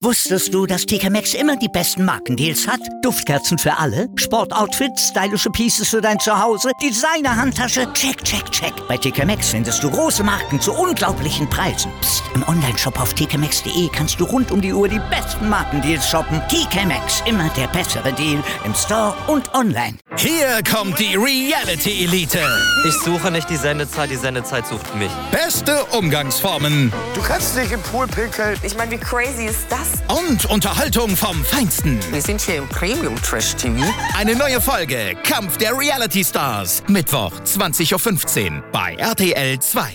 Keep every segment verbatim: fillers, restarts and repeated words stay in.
Wusstest du, dass T K Maxx immer die besten Markendeals hat? Duftkerzen für alle, Sportoutfits, stylische Pieces für dein Zuhause, Designer-Handtasche, check, check, check. Bei T K Maxx findest du große Marken zu unglaublichen Preisen. Psst. Im Onlineshop auf t k maxx punkt d e kannst du rund um die Uhr die besten Markendeals shoppen. T K Maxx, immer der bessere Deal im Store und online. Hier kommt die Reality Elite. Ich suche nicht die Sendezeit, die Sendezeit sucht mich. Beste Umgangsformen. Du kannst nicht im Pool pinkeln. Ich meine, wie crazy ist das? Und Unterhaltung vom Feinsten. Wir sind hier im Premium-Trash-T V. Eine neue Folge Kampf der Reality Stars. Mittwoch, zwanzig Uhr fünfzehn bei R T L zwei.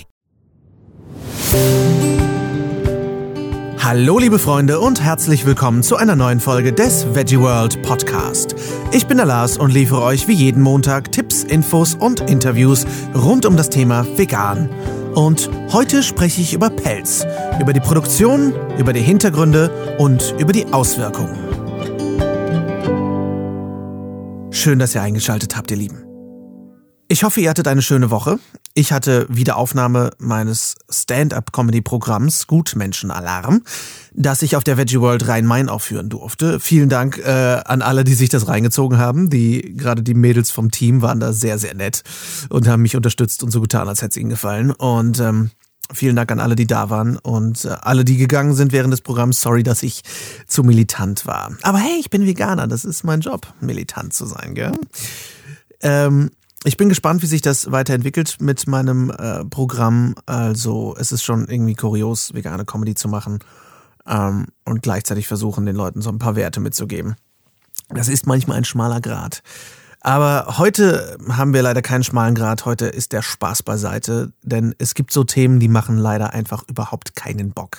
Hallo liebe Freunde und herzlich willkommen zu einer neuen Folge des Veggie World Podcast. Ich bin der Lars und liefere euch wie jeden Montag Tipps, Infos und Interviews rund um das Thema Vegan. Und heute spreche ich über Pelz, über die Produktion, über die Hintergründe und über die Auswirkungen. Schön, dass ihr eingeschaltet habt, ihr Lieben. Ich hoffe, ihr hattet eine schöne Woche. Ich hatte Wiederaufnahme meines Stand-up-Comedy-Programms Gutmenschen-Alarm, das ich auf der Veggie World Rhein-Main aufführen durfte. Vielen Dank äh, an alle, die sich das reingezogen haben. Die, gerade die Mädels vom Team waren da sehr, sehr nett und haben mich unterstützt und so getan, als hätte es ihnen gefallen. Und ähm, vielen Dank an alle, die da waren und äh, alle, die gegangen sind während des Programms. Sorry, dass ich zu militant war. Aber hey, ich bin Veganer, das ist mein Job, militant zu sein, gell? Ähm... Ich bin gespannt, wie sich das weiterentwickelt mit meinem äh, Programm. Also es ist schon irgendwie kurios, vegane Comedy zu machen ähm, und gleichzeitig versuchen, den Leuten so ein paar Werte mitzugeben. Das ist manchmal ein schmaler Grat. Aber heute haben wir leider keinen schmalen Grat. Heute ist der Spaß beiseite, denn es gibt so Themen, die machen leider einfach überhaupt keinen Bock.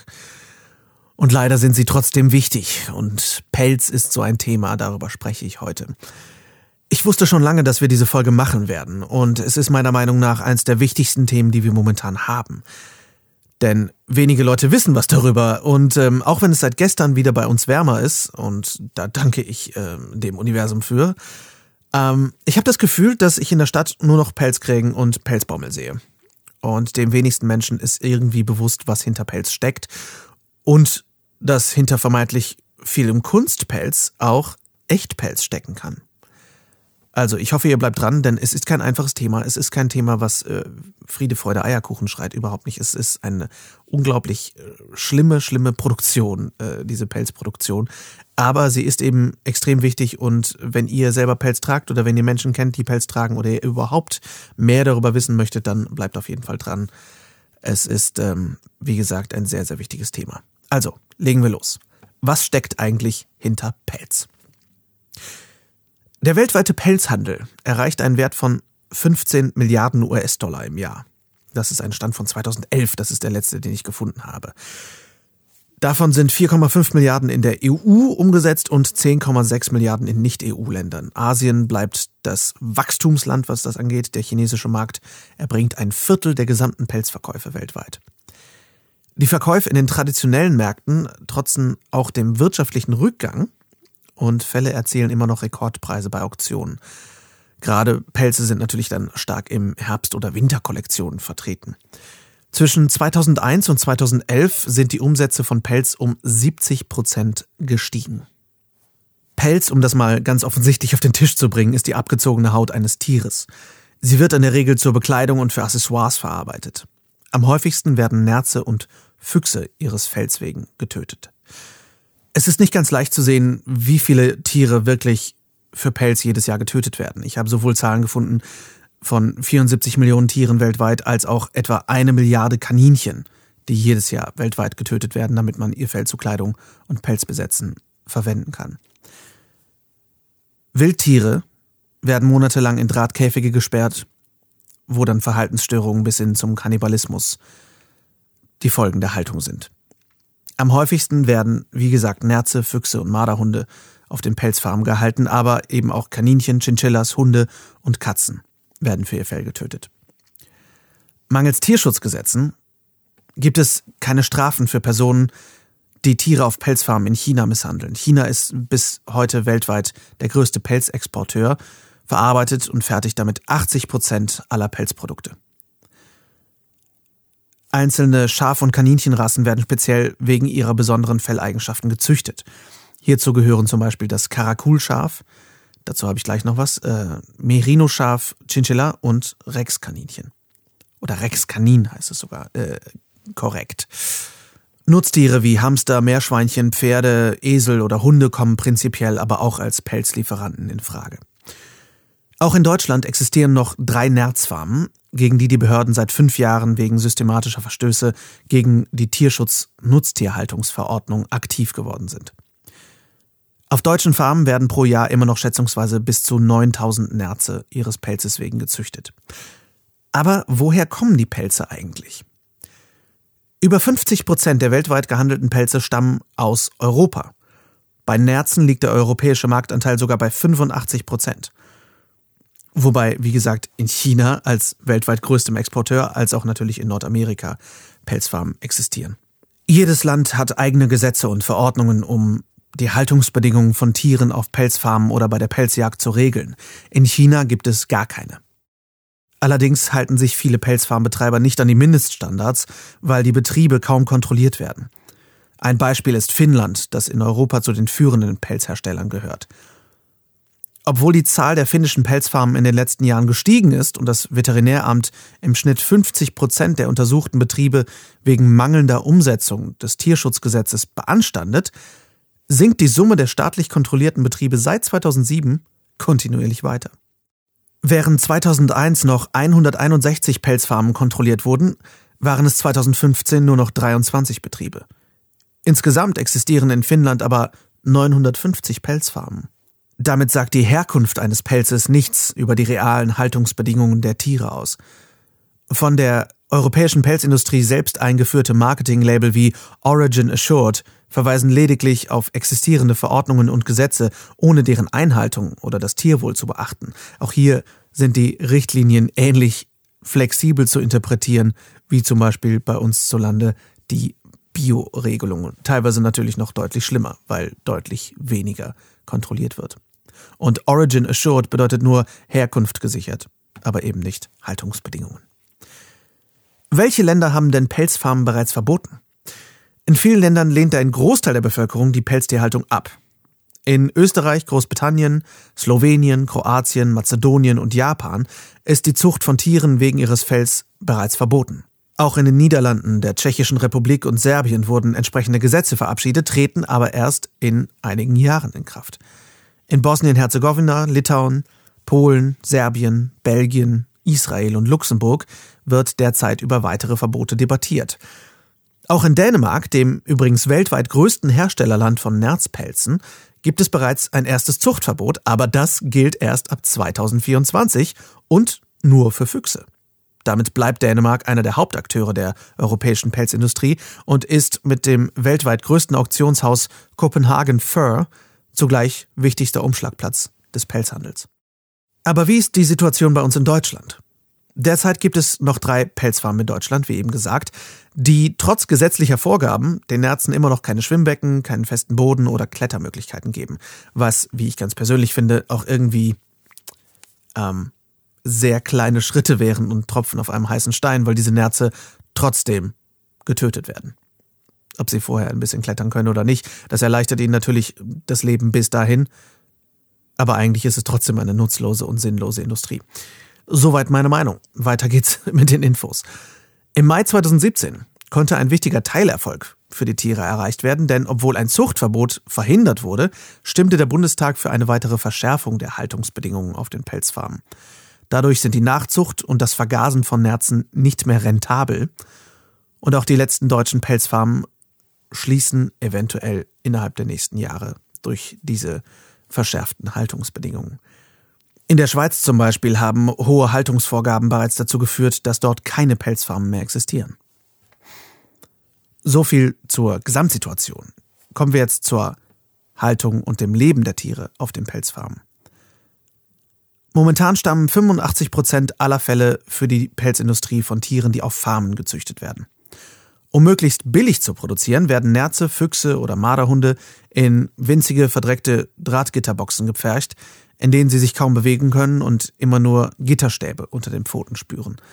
Und leider sind sie trotzdem wichtig. Und Pelz ist so ein Thema, darüber spreche ich heute. Ich wusste schon lange, dass wir diese Folge machen werden und es ist meiner Meinung nach eines der wichtigsten Themen, die wir momentan haben. Denn wenige Leute wissen was darüber und ähm, auch wenn es seit gestern wieder bei uns wärmer ist und da danke ich äh, dem Universum für, ähm, ich habe das Gefühl, dass ich in der Stadt nur noch Pelzkrägen und Pelzbommel sehe. Und den wenigsten Menschen ist irgendwie bewusst, was hinter Pelz steckt und dass hinter vermeintlich vielem Kunstpelz auch Echtpelz stecken kann. Also ich hoffe, ihr bleibt dran, denn es ist kein einfaches Thema. Es ist kein Thema, was äh, Friede, Freude, Eierkuchen schreit. Überhaupt nicht. Es ist eine unglaublich äh, schlimme, schlimme Produktion, äh, diese Pelzproduktion. Aber sie ist eben extrem wichtig und wenn ihr selber Pelz tragt oder wenn ihr Menschen kennt, die Pelz tragen oder ihr überhaupt mehr darüber wissen möchtet, dann bleibt auf jeden Fall dran. Es ist, ähm, wie gesagt, ein sehr, sehr wichtiges Thema. Also, legen wir los. Was steckt eigentlich hinter Pelz? Der weltweite Pelzhandel erreicht einen Wert von fünfzehn Milliarden U S-Dollar im Jahr. Das ist ein Stand von zweitausendelf, das ist der letzte, den ich gefunden habe. Davon sind vier Komma fünf Milliarden in der E U umgesetzt und zehn Komma sechs Milliarden in Nicht-E U-Ländern. Asien bleibt das Wachstumsland, was das angeht. Der chinesische Markt erbringt ein Viertel der gesamten Pelzverkäufe weltweit. Die Verkäufe in den traditionellen Märkten trotzen auch dem wirtschaftlichen Rückgang und Fälle erzielen immer noch Rekordpreise bei Auktionen. Gerade Pelze sind natürlich dann stark im Herbst- oder Winterkollektionen vertreten. Zwischen zweitausendeins und zweitausendelf sind die Umsätze von Pelz um siebzig Prozent gestiegen. Pelz, um das mal ganz offensichtlich auf den Tisch zu bringen, ist die abgezogene Haut eines Tieres. Sie wird in der Regel zur Bekleidung und für Accessoires verarbeitet. Am häufigsten werden Nerze und Füchse ihres Fells wegen getötet. Es ist nicht ganz leicht zu sehen, wie viele Tiere wirklich für Pelz jedes Jahr getötet werden. Ich habe sowohl Zahlen gefunden von vierundsiebzig Millionen Tieren weltweit, als auch etwa eine Milliarde Kaninchen, die jedes Jahr weltweit getötet werden, damit man ihr Fell zu Kleidung und Pelzbesetzen verwenden kann. Wildtiere werden monatelang in Drahtkäfige gesperrt, wo dann Verhaltensstörungen bis hin zum Kannibalismus die Folgen der Haltung sind. Am häufigsten werden, wie gesagt, Nerze, Füchse und Marderhunde auf den Pelzfarmen gehalten, aber eben auch Kaninchen, Chinchillas, Hunde und Katzen werden für ihr Fell getötet. Mangels Tierschutzgesetzen gibt es keine Strafen für Personen, die Tiere auf Pelzfarmen in China misshandeln. China ist bis heute weltweit der größte Pelzexporteur, verarbeitet und fertigt damit achtzig Prozent aller Pelzprodukte. Einzelne Schaf- und Kaninchenrassen werden speziell wegen ihrer besonderen Felleigenschaften gezüchtet. Hierzu gehören zum Beispiel das Karakulschaf, dazu habe ich gleich noch was, äh, Merino-Schaf, Chinchilla und Rex-Kaninchen. Oder Rex-Kanin heißt es sogar, äh, korrekt. Nutztiere wie Hamster, Meerschweinchen, Pferde, Esel oder Hunde kommen prinzipiell aber auch als Pelzlieferanten in Frage. Auch in Deutschland existieren noch drei Nerzfarmen, gegen die die Behörden seit fünf Jahren wegen systematischer Verstöße gegen die Tierschutz-Nutztierhaltungsverordnung aktiv geworden sind. Auf deutschen Farmen werden pro Jahr immer noch schätzungsweise bis zu neuntausend Nerze ihres Pelzes wegen gezüchtet. Aber woher kommen die Pelze eigentlich? Über fünfzig Prozent der weltweit gehandelten Pelze stammen aus Europa. Bei Nerzen liegt der europäische Marktanteil sogar bei fünfundachtzig Prozent. Wobei, wie gesagt, in China als weltweit größtem Exporteur, als auch natürlich in Nordamerika Pelzfarmen existieren. Jedes Land hat eigene Gesetze und Verordnungen, um die Haltungsbedingungen von Tieren auf Pelzfarmen oder bei der Pelzjagd zu regeln. In China gibt es gar keine. Allerdings halten sich viele Pelzfarmbetreiber nicht an die Mindeststandards, weil die Betriebe kaum kontrolliert werden. Ein Beispiel ist Finnland, das in Europa zu den führenden Pelzherstellern gehört. Obwohl die Zahl der finnischen Pelzfarmen in den letzten Jahren gestiegen ist und das Veterinäramt im Schnitt fünfzig Prozent der untersuchten Betriebe wegen mangelnder Umsetzung des Tierschutzgesetzes beanstandet, sinkt die Summe der staatlich kontrollierten Betriebe seit zweitausendsieben kontinuierlich weiter. Während zweitausendeins noch hunderteinundsechzig Pelzfarmen kontrolliert wurden, waren es zweitausendfünfzehn nur noch dreiundzwanzig Betriebe. Insgesamt existieren in Finnland aber neunhundertfünfzig Pelzfarmen. Damit sagt die Herkunft eines Pelzes nichts über die realen Haltungsbedingungen der Tiere aus. Von der europäischen Pelzindustrie selbst eingeführte Marketinglabel wie Origin Assured verweisen lediglich auf existierende Verordnungen und Gesetze, ohne deren Einhaltung oder das Tierwohl zu beachten. Auch hier sind die Richtlinien ähnlich flexibel zu interpretieren, wie zum Beispiel bei uns zu Lande die Bio-Regelungen. Teilweise natürlich noch deutlich schlimmer, weil deutlich weniger kontrolliert wird. Und Origin Assured bedeutet nur Herkunft gesichert, aber eben nicht Haltungsbedingungen. Welche Länder haben denn Pelzfarmen bereits verboten? In vielen Ländern lehnt ein Großteil der Bevölkerung die Pelztierhaltung ab. In Österreich, Großbritannien, Slowenien, Kroatien, Mazedonien und Japan ist die Zucht von Tieren wegen ihres Fells bereits verboten. Auch in den Niederlanden, der Tschechischen Republik und Serbien wurden entsprechende Gesetze verabschiedet, treten aber erst in einigen Jahren in Kraft. In Bosnien-Herzegowina, Litauen, Polen, Serbien, Belgien, Israel und Luxemburg wird derzeit über weitere Verbote debattiert. Auch in Dänemark, dem übrigens weltweit größten Herstellerland von Nerzpelzen, gibt es bereits ein erstes Zuchtverbot, aber das gilt erst ab zweitausendvierundzwanzig und nur für Füchse. Damit bleibt Dänemark einer der Hauptakteure der europäischen Pelzindustrie und ist mit dem weltweit größten Auktionshaus Copenhagen Fur zugleich wichtigster Umschlagplatz des Pelzhandels. Aber wie ist die Situation bei uns in Deutschland? Derzeit gibt es noch drei Pelzfarmen in Deutschland, wie eben gesagt, die trotz gesetzlicher Vorgaben den Nerzen immer noch keine Schwimmbecken, keinen festen Boden oder Klettermöglichkeiten geben. Was, wie ich ganz persönlich finde, auch irgendwie ähm, sehr kleine Schritte wären und Tropfen auf einem heißen Stein, weil diese Nerze trotzdem getötet werden. Ob sie vorher ein bisschen klettern können oder nicht, das erleichtert ihnen natürlich das Leben bis dahin. Aber eigentlich ist es trotzdem eine nutzlose und sinnlose Industrie. Soweit meine Meinung. Weiter geht's mit den Infos. Im Mai zweitausendsiebzehn konnte ein wichtiger Teilerfolg für die Tiere erreicht werden, denn obwohl ein Zuchtverbot verhindert wurde, stimmte der Bundestag für eine weitere Verschärfung der Haltungsbedingungen auf den Pelzfarmen. Dadurch sind die Nachzucht und das Vergasen von Nerzen nicht mehr rentabel und auch die letzten deutschen Pelzfarmen schließen eventuell innerhalb der nächsten Jahre durch diese verschärften Haltungsbedingungen. In der Schweiz zum Beispiel haben hohe Haltungsvorgaben bereits dazu geführt, dass dort keine Pelzfarmen mehr existieren. So viel zur Gesamtsituation. Kommen wir jetzt zur Haltung und dem Leben der Tiere auf den Pelzfarmen. Momentan stammen fünfundachtzig Prozent aller Fälle für die Pelzindustrie von Tieren, die auf Farmen gezüchtet werden. Um möglichst billig zu produzieren, werden Nerze, Füchse oder Marderhunde in winzige, verdreckte Drahtgitterboxen gepfercht, in denen sie sich kaum bewegen können und immer nur Gitterstäbe unter den Pfoten spüren.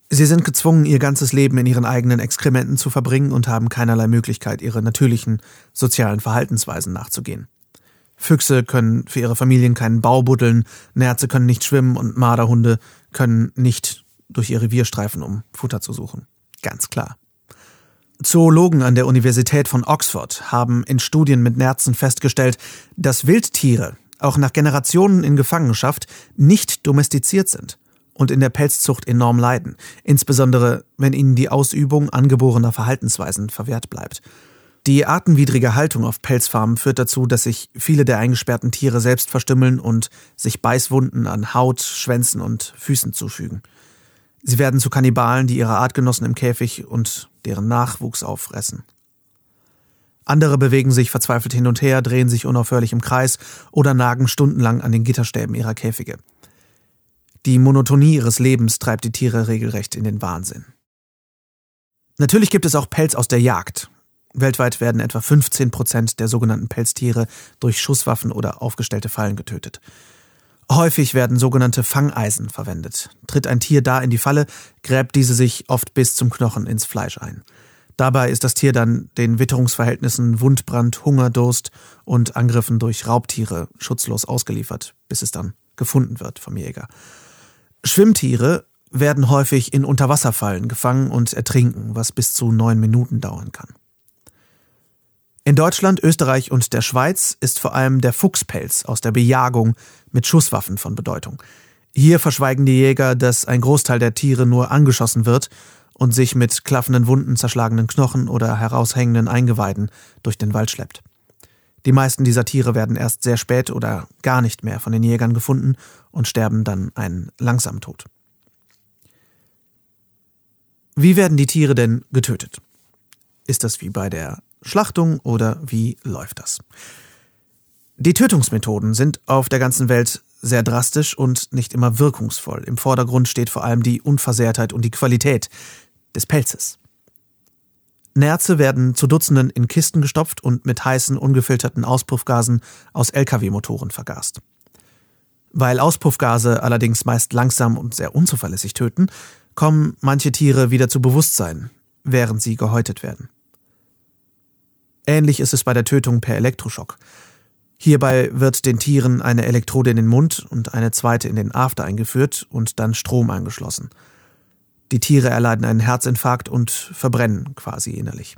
Sie sind gezwungen, ihr ganzes Leben in ihren eigenen Exkrementen zu verbringen und haben keinerlei Möglichkeit, ihre natürlichen sozialen Verhaltensweisen nachzugehen. Füchse können für ihre Familien keinen Bau buddeln, Nerze können nicht schwimmen und Marderhunde können nicht durch ihr Revier streifen, um Futter zu suchen. Ganz klar. Zoologen an der Universität von Oxford haben in Studien mit Nerzen festgestellt, dass Wildtiere auch nach Generationen in Gefangenschaft nicht domestiziert sind und in der Pelzzucht enorm leiden, insbesondere wenn ihnen die Ausübung angeborener Verhaltensweisen verwehrt bleibt. Die artenwidrige Haltung auf Pelzfarmen führt dazu, dass sich viele der eingesperrten Tiere selbst verstümmeln und sich Beißwunden an Haut, Schwänzen und Füßen zufügen. Sie werden zu Kannibalen, die ihre Artgenossen im Käfig und deren Nachwuchs auffressen. Andere bewegen sich verzweifelt hin und her, drehen sich unaufhörlich im Kreis oder nagen stundenlang an den Gitterstäben ihrer Käfige. Die Monotonie ihres Lebens treibt die Tiere regelrecht in den Wahnsinn. Natürlich gibt es auch Pelz aus der Jagd. Weltweit werden etwa fünfzehn Prozent der sogenannten Pelztiere durch Schusswaffen oder aufgestellte Fallen getötet. Häufig werden sogenannte Fangeisen verwendet. Tritt ein Tier da in die Falle, gräbt diese sich oft bis zum Knochen ins Fleisch ein. Dabei ist das Tier dann den Witterungsverhältnissen, Wundbrand, Hungerdurst und Angriffen durch Raubtiere schutzlos ausgeliefert, bis es dann gefunden wird vom Jäger. Schwimmtiere werden häufig in Unterwasserfallen gefangen und ertrinken, was bis zu neun Minuten dauern kann. In Deutschland, Österreich und der Schweiz ist vor allem der Fuchspelz aus der Bejagung mit Schusswaffen von Bedeutung. Hier verschweigen die Jäger, dass ein Großteil der Tiere nur angeschossen wird und sich mit klaffenden Wunden, zerschlagenen Knochen oder heraushängenden Eingeweiden durch den Wald schleppt. Die meisten dieser Tiere werden erst sehr spät oder gar nicht mehr von den Jägern gefunden und sterben dann einen langsamen Tod. Wie werden die Tiere denn getötet? Ist das wie bei der Schlachtung oder wie läuft das? Die Tötungsmethoden sind auf der ganzen Welt sehr drastisch und nicht immer wirkungsvoll. Im Vordergrund steht vor allem die Unversehrtheit und die Qualität des Pelzes. Nerze werden zu Dutzenden in Kisten gestopft und mit heißen, ungefilterten Auspuffgasen aus L K W-Motoren vergast. Weil Auspuffgase allerdings meist langsam und sehr unzuverlässig töten, kommen manche Tiere wieder zu Bewusstsein, während sie gehäutet werden. Ähnlich ist es bei der Tötung per Elektroschock. Hierbei wird den Tieren eine Elektrode in den Mund und eine zweite in den After eingeführt und dann Strom angeschlossen. Die Tiere erleiden einen Herzinfarkt und verbrennen quasi innerlich.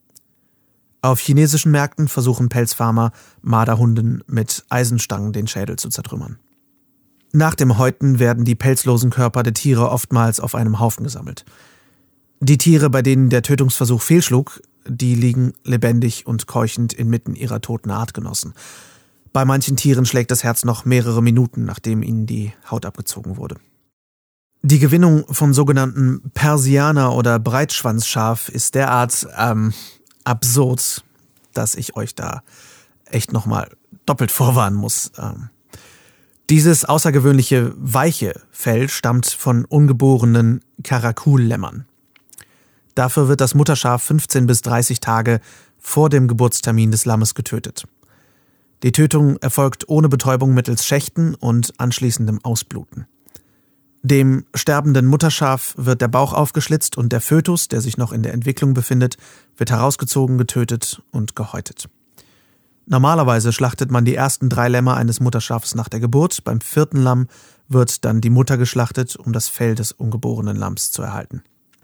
Auf chinesischen Märkten versuchen Pelzfarmer, Marderhunden mit Eisenstangen den Schädel zu zertrümmern. Nach dem Häuten werden die pelzlosen Körper der Tiere oftmals auf einem Haufen gesammelt. Die Tiere, bei denen der Tötungsversuch fehlschlug, die liegen lebendig und keuchend inmitten ihrer toten Artgenossen. Bei manchen Tieren schlägt das Herz noch mehrere Minuten, nachdem ihnen die Haut abgezogen wurde. Die Gewinnung von sogenannten Persianer- oder Breitschwanzschaf ist derart ähm, absurd, dass ich euch da echt nochmal doppelt vorwarnen muss. Ähm, dieses außergewöhnliche weiche Fell stammt von ungeborenen Karakul-Lämmern. Dafür wird das Mutterschaf fünfzehn bis dreißig Tage vor dem Geburtstermin des Lammes getötet. Die Tötung erfolgt ohne Betäubung mittels Schächten und anschließendem Ausbluten. Dem sterbenden Mutterschaf wird der Bauch aufgeschlitzt und der Fötus, der sich noch in der Entwicklung befindet, wird herausgezogen, getötet und gehäutet. Normalerweise schlachtet man die ersten drei Lämmer eines Mutterschafs nach der Geburt. Beim vierten Lamm wird dann die Mutter geschlachtet, um das Fell des ungeborenen Lamms zu erhalten.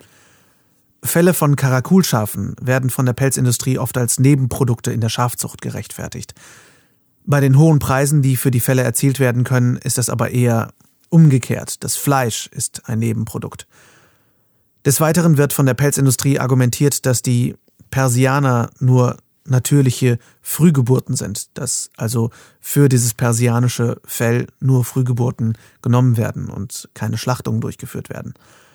Felle von Karakulschafen werden von der Pelzindustrie oft als Nebenprodukte in der Schafzucht gerechtfertigt. Bei den hohen Preisen, die für die Felle erzielt werden können, ist das aber eher umgekehrt. Das Fleisch ist ein Nebenprodukt. Des Weiteren wird von der Pelzindustrie argumentiert, dass die Persianer nur natürliche Frühgeburten sind, dass also für dieses persianische Fell nur Frühgeburten genommen werden und keine Schlachtungen durchgeführt werden.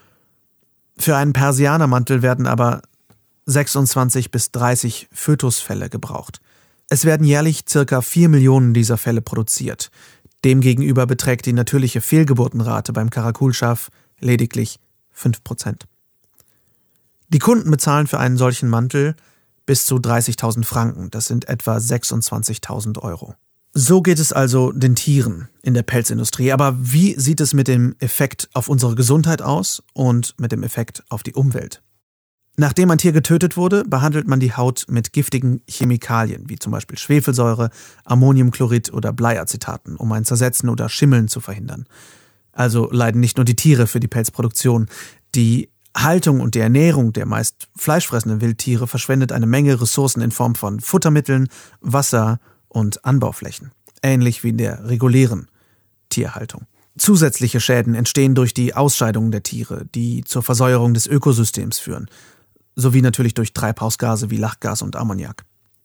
Für einen Persianermantel werden aber sechsundzwanzig bis dreißig Fötusfelle gebraucht. Es werden jährlich circa vier Millionen dieser Felle produziert. Demgegenüber beträgt die natürliche Fehlgeburtenrate beim Karakulschaf lediglich fünf Prozent. Die Kunden bezahlen für einen solchen Mantel bis zu dreißigtausend Franken, das sind etwa sechsundzwanzigtausend Euro. So geht es also den Tieren in der Pelzindustrie. Aber wie sieht es mit dem Effekt auf unsere Gesundheit aus und mit dem Effekt auf die Umwelt? Nachdem ein Tier getötet wurde, behandelt man die Haut mit giftigen Chemikalien, wie zum Beispiel Schwefelsäure, Ammoniumchlorid oder Bleiacetaten, um ein Zersetzen oder Schimmeln zu verhindern. Also leiden nicht nur die Tiere für die Pelzproduktion. Die Haltung und die Ernährung der meist fleischfressenden Wildtiere verschwendet eine Menge Ressourcen in Form von Futtermitteln, Wasser und Anbauflächen, ähnlich wie in der regulären Tierhaltung. Zusätzliche Schäden entstehen durch die Ausscheidungen der Tiere, die zur Versäuerung des Ökosystems führen, sowie natürlich durch Treibhausgase wie Lachgas und Ammoniak.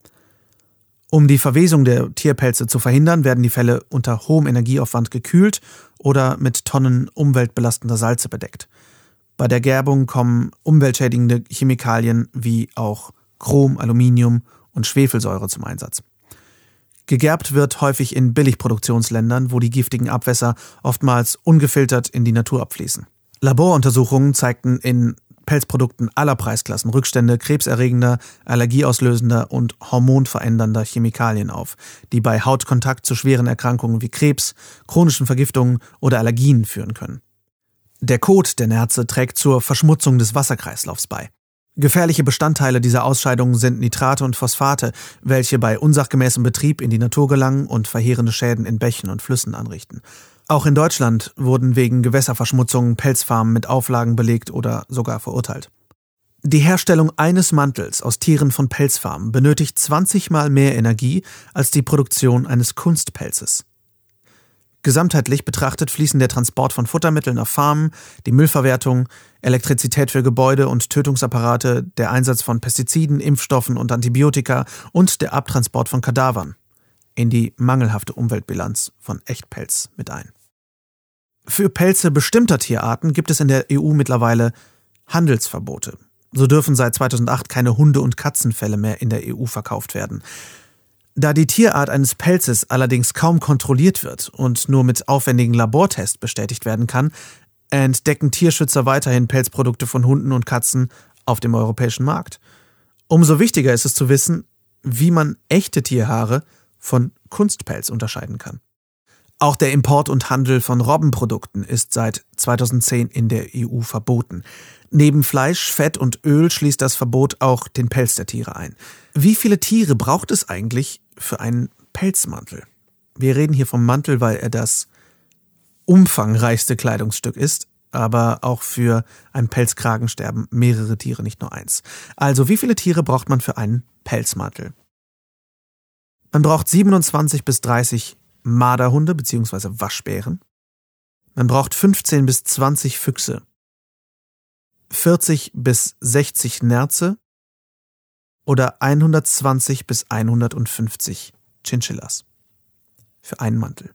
Um die Verwesung der Tierpelze zu verhindern, werden die Felle unter hohem Energieaufwand gekühlt oder mit Tonnen umweltbelastender Salze bedeckt. Bei der Gerbung kommen umweltschädigende Chemikalien wie auch Chrom, Aluminium und Schwefelsäure zum Einsatz. Gegerbt wird häufig in Billigproduktionsländern, wo die giftigen Abwässer oftmals ungefiltert in die Natur abfließen. Laboruntersuchungen zeigten in Pelzprodukten aller Preisklassen Rückstände krebserregender, allergieauslösender und hormonverändernder Chemikalien auf, die bei Hautkontakt zu schweren Erkrankungen wie Krebs, chronischen Vergiftungen oder Allergien führen können. Der Kot der Nerze trägt zur Verschmutzung des Wasserkreislaufs bei. Gefährliche Bestandteile dieser Ausscheidungen sind Nitrate und Phosphate, welche bei unsachgemäßem Betrieb in die Natur gelangen und verheerende Schäden in Bächen und Flüssen anrichten. Auch in Deutschland wurden wegen Gewässerverschmutzungen Pelzfarmen mit Auflagen belegt oder sogar verurteilt. Die Herstellung eines Mantels aus Tieren von Pelzfarmen benötigt zwanzig Mal mehr Energie als die Produktion eines Kunstpelzes. Gesamtheitlich betrachtet fließen der Transport von Futtermitteln auf Farmen, die Müllverwertung, Elektrizität für Gebäude und Tötungsapparate, der Einsatz von Pestiziden, Impfstoffen und Antibiotika und der Abtransport von Kadavern in die mangelhafte Umweltbilanz von Echtpelz mit ein. Für Pelze bestimmter Tierarten gibt es in der E U mittlerweile Handelsverbote. So dürfen seit zweitausendacht keine Hunde- und Katzenfelle mehr in der E U verkauft werden. Da die Tierart eines Pelzes allerdings kaum kontrolliert wird und nur mit aufwendigen Labortests bestätigt werden kann, entdecken Tierschützer weiterhin Pelzprodukte von Hunden und Katzen auf dem europäischen Markt. Umso wichtiger ist es zu wissen, wie man echte Tierhaare von Kunstpelz unterscheiden kann. Auch der Import und Handel von Robbenprodukten ist seit zweitausendzehn in der E U verboten. Neben Fleisch, Fett und Öl schließt das Verbot auch den Pelz der Tiere ein. Wie viele Tiere braucht es eigentlich für einen Pelzmantel? Wir reden hier vom Mantel, weil er das umfangreichste Kleidungsstück ist, aber auch für einen Pelzkragen sterben mehrere Tiere, nicht nur eins. Also wie viele Tiere braucht man für einen Pelzmantel? Man braucht siebenundzwanzig bis dreißig Marderhunde bzw. Waschbären. Man braucht fünfzehn bis zwanzig Füchse, vierzig bis sechzig Nerze oder hundertzwanzig bis hundertfünfzig Chinchillas für einen Mantel.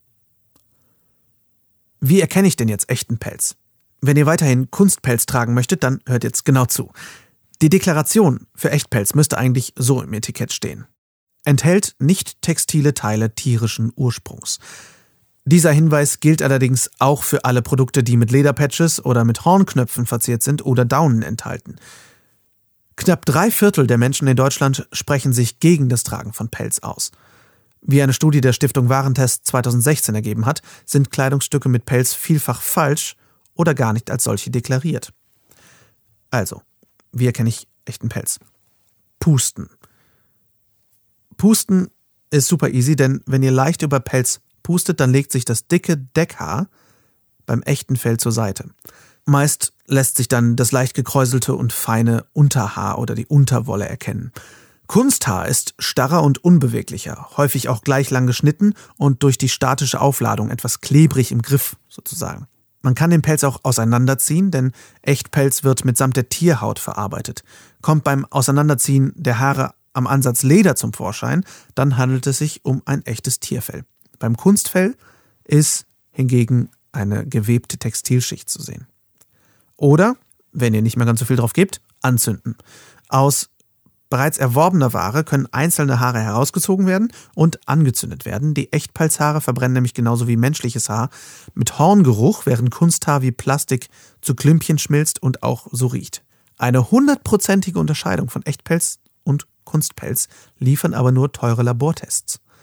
Wie erkenne ich denn jetzt echten Pelz? Wenn ihr weiterhin Kunstpelz tragen möchtet, dann hört jetzt genau zu. Die Deklaration für Echtpelz müsste eigentlich so im Etikett stehen. Enthält nicht textile Teile tierischen Ursprungs. Dieser Hinweis gilt allerdings auch für alle Produkte, die mit Lederpatches oder mit Hornknöpfen verziert sind oder Daunen enthalten. Knapp drei Viertel der Menschen in Deutschland sprechen sich gegen das Tragen von Pelz aus. Wie eine Studie der Stiftung Warentest zweitausendsechzehn ergeben hat, sind Kleidungsstücke mit Pelz vielfach falsch oder gar nicht als solche deklariert. Also, wie erkenne ich echten Pelz? Pusten. Pusten ist super easy, denn wenn ihr leicht über Pelz pustet, dann legt sich das dicke Deckhaar beim echten Fell zur Seite. Meist lässt sich dann das leicht gekräuselte und feine Unterhaar oder die Unterwolle erkennen. Kunsthaar ist starrer und unbeweglicher, häufig auch gleich lang geschnitten und durch die statische Aufladung etwas klebrig im Griff sozusagen. Man kann den Pelz auch auseinanderziehen, denn Echtpelz wird mitsamt der Tierhaut verarbeitet. Kommt beim Auseinanderziehen der Haare am Ansatz Leder zum Vorschein, dann handelt es sich um ein echtes Tierfell. Beim Kunstfell ist hingegen eine gewebte Textilschicht zu sehen. Oder, wenn ihr nicht mehr ganz so viel drauf gebt, anzünden. Aus bereits erworbener Ware können einzelne Haare herausgezogen werden und angezündet werden. Die Echtpelzhaare verbrennen nämlich genauso wie menschliches Haar mit Horngeruch, während Kunsthaar wie Plastik zu Klümpchen schmilzt und auch so riecht. Eine hundertprozentige Unterscheidung von Echtpelz und Kunstpelz liefern aber nur teure Labortests.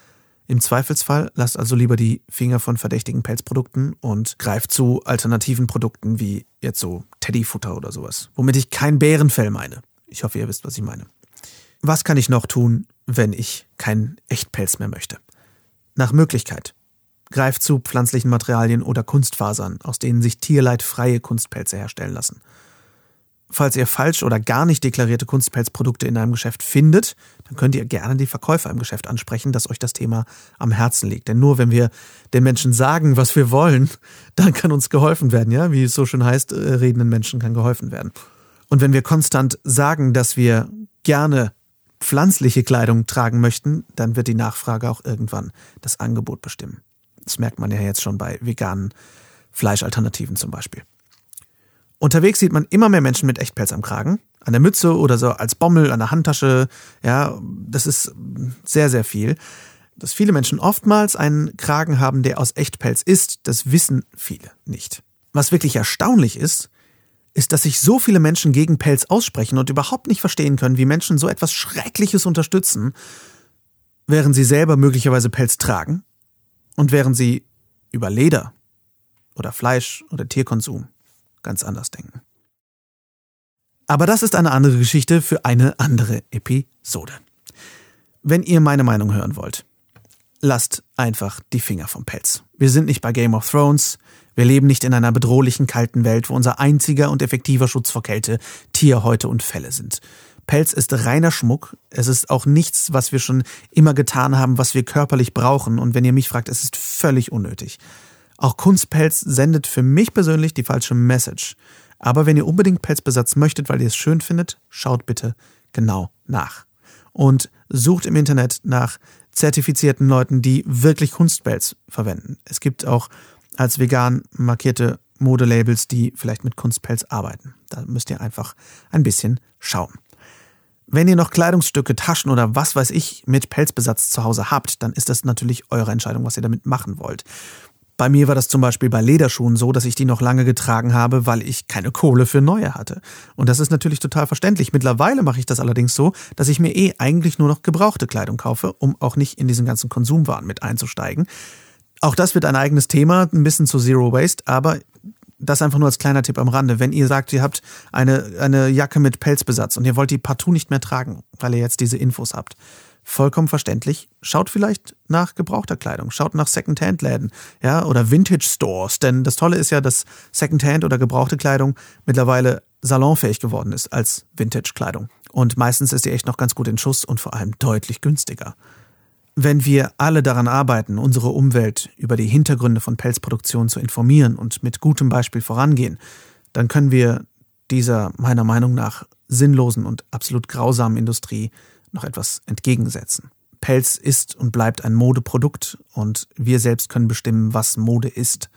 Im Zweifelsfall lasst also lieber die Finger von verdächtigen Pelzprodukten und greift zu alternativen Produkten wie jetzt so Teddyfutter oder sowas. Womit ich kein Bärenfell meine. Ich hoffe, ihr wisst, was ich meine. Was kann ich noch tun, wenn ich keinen Echtpelz mehr möchte? Nach Möglichkeit. Greift zu pflanzlichen Materialien oder Kunstfasern, aus denen sich tierleidfreie Kunstpelze herstellen lassen. Falls ihr falsch oder gar nicht deklarierte Kunstpelzprodukte in einem Geschäft findet, dann könnt ihr gerne die Verkäufer im Geschäft ansprechen, dass euch das Thema am Herzen liegt. Denn nur wenn wir den Menschen sagen, was wir wollen, dann kann uns geholfen werden. Ja, wie es so schön heißt, redenden Menschen kann geholfen werden. Und wenn wir konstant sagen, dass wir gerne pflanzliche Kleidung tragen möchten, dann wird die Nachfrage auch irgendwann das Angebot bestimmen. Das merkt man ja jetzt schon bei veganen Fleischalternativen zum Beispiel. Unterwegs sieht man immer mehr Menschen mit Echtpelz am Kragen, an der Mütze oder so als Bommel, an der Handtasche. Ja, das ist sehr, sehr viel. Dass viele Menschen oftmals einen Kragen haben, der aus Echtpelz ist, das wissen viele nicht. Was wirklich erstaunlich ist, ist, dass sich so viele Menschen gegen Pelz aussprechen und überhaupt nicht verstehen können, wie Menschen so etwas Schreckliches unterstützen, während sie selber möglicherweise Pelz tragen und während sie über Leder oder Fleisch oder Tierkonsum ganz anders denken. Aber das ist eine andere Geschichte für eine andere Episode. Wenn ihr meine Meinung hören wollt, lasst einfach die Finger vom Pelz. Wir sind nicht bei Game of Thrones, wir leben nicht in einer bedrohlichen, kalten Welt, wo unser einziger und effektiver Schutz vor Kälte Tierhäute und Felle sind. Pelz ist reiner Schmuck, es ist auch nichts, was wir schon immer getan haben, was wir körperlich brauchen, und wenn ihr mich fragt, es ist völlig unnötig. Auch Kunstpelz sendet für mich persönlich die falsche Message. Aber wenn ihr unbedingt Pelzbesatz möchtet, weil ihr es schön findet, schaut bitte genau nach. Und sucht im Internet nach zertifizierten Leuten, die wirklich Kunstpelz verwenden. Es gibt auch als vegan markierte Modelabels, die vielleicht mit Kunstpelz arbeiten. Da müsst ihr einfach ein bisschen schauen. Wenn ihr noch Kleidungsstücke, Taschen oder was weiß ich mit Pelzbesatz zu Hause habt, dann ist das natürlich eure Entscheidung, was ihr damit machen wollt. Bei mir war das zum Beispiel bei Lederschuhen so, dass ich die noch lange getragen habe, weil ich keine Kohle für neue hatte. Und das ist natürlich total verständlich. Mittlerweile mache ich das allerdings so, dass ich mir eh eigentlich nur noch gebrauchte Kleidung kaufe, um auch nicht in diesen ganzen Konsumwahn mit einzusteigen. Auch das wird ein eigenes Thema, ein bisschen zu Zero Waste, aber das einfach nur als kleiner Tipp am Rande. Wenn ihr sagt, ihr habt eine, eine Jacke mit Pelzbesatz und ihr wollt die partout nicht mehr tragen, weil ihr jetzt diese Infos habt, vollkommen verständlich. Schaut vielleicht nach gebrauchter Kleidung, schaut nach Secondhand-Läden, ja, oder Vintage-Stores, denn das Tolle ist ja, dass Secondhand oder gebrauchte Kleidung mittlerweile salonfähig geworden ist als Vintage-Kleidung. Und meistens ist die echt noch ganz gut in Schuss und vor allem deutlich günstiger. Wenn wir alle daran arbeiten, unsere Umwelt über die Hintergründe von Pelzproduktion zu informieren und mit gutem Beispiel vorangehen, dann können wir dieser meiner Meinung nach sinnlosen und absolut grausamen Industrie noch etwas entgegensetzen. Pelz ist und bleibt ein Modeprodukt und wir selbst können bestimmen, was Mode ist.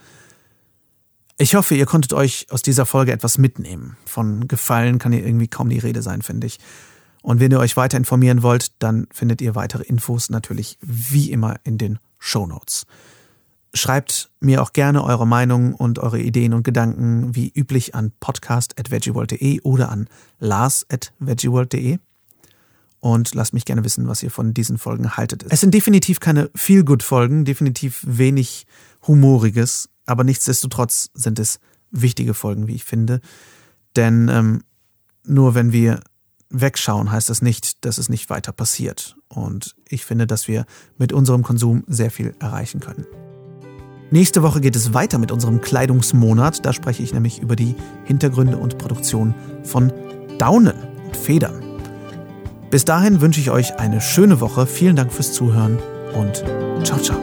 Ich hoffe, ihr konntet euch aus dieser Folge etwas mitnehmen. Von Gefallen kann hier irgendwie kaum die Rede sein, finde ich. Und wenn ihr euch weiter informieren wollt, dann findet ihr weitere Infos natürlich wie immer in den Shownotes. Schreibt mir auch gerne eure Meinung und eure Ideen und Gedanken wie üblich an podcast at veggieworld punkt de oder an lars at veggieworld punkt de. Und lasst mich gerne wissen, was ihr von diesen Folgen haltet. Es sind definitiv keine Feel-Good-Folgen, definitiv wenig Humoriges, aber nichtsdestotrotz sind es wichtige Folgen, wie ich finde. Denn ähm, nur wenn wir wegschauen, heißt das nicht, dass es nicht weiter passiert. Und ich finde, dass wir mit unserem Konsum sehr viel erreichen können. Nächste Woche geht es weiter mit unserem Kleidungsmonat. Da spreche ich nämlich über die Hintergründe und Produktion von Daunen und Federn. Bis dahin wünsche ich euch eine schöne Woche. Vielen Dank fürs Zuhören und ciao, ciao.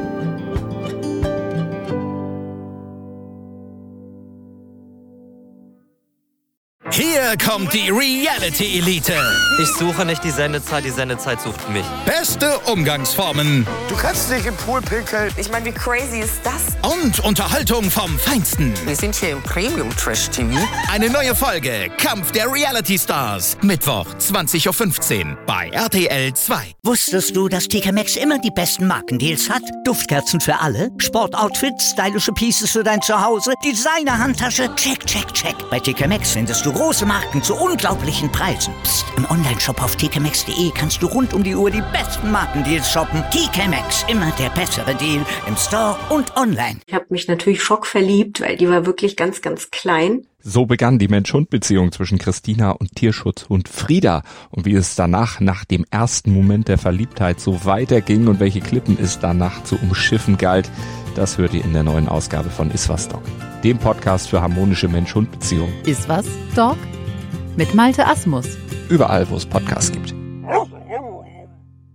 Hier kommt die Reality Elite. Ich suche nicht die Sendezeit, die Sendezeit sucht mich. Beste Umgangsformen Du kannst nicht im Pool pinkeln. Ich meine, wie crazy ist das? und Unterhaltung vom Feinsten. Wir sind hier im Premium Trash T V. Eine neue Folge Kampf der Reality Stars. Mittwoch zwanzig Uhr fünfzehn bei R T L zwei. Wusstest du, dass T K Maxx immer die besten Markendeals hat? Duftkerzen für alle, Sportoutfits, stylische Pieces für dein Zuhause, Designer-Handtasche, check, check, check. Bei T K Maxx findest du große Marken Marken zu unglaublichen Preisen. Psst. Im Onlineshop auf t k maxx punkt d e kannst du rund um die Uhr die besten Markendeals shoppen. T K Maxx, immer der bessere Deal im Store und online. Ich habe mich natürlich schockverliebt, weil die war wirklich ganz, ganz klein. So begann die Mensch-Hund-Beziehung zwischen Christina und Tierschutzhund Frieda. Und wie es danach, nach dem ersten Moment der Verliebtheit, so weiterging und welche Klippen es danach zu umschiffen galt, das hört ihr in der neuen Ausgabe von Iswas Dog, dem Podcast für harmonische Mensch-Hund-Beziehungen. Iswas Dog? Mit Malte Asmus. Überall, wo es Podcasts gibt.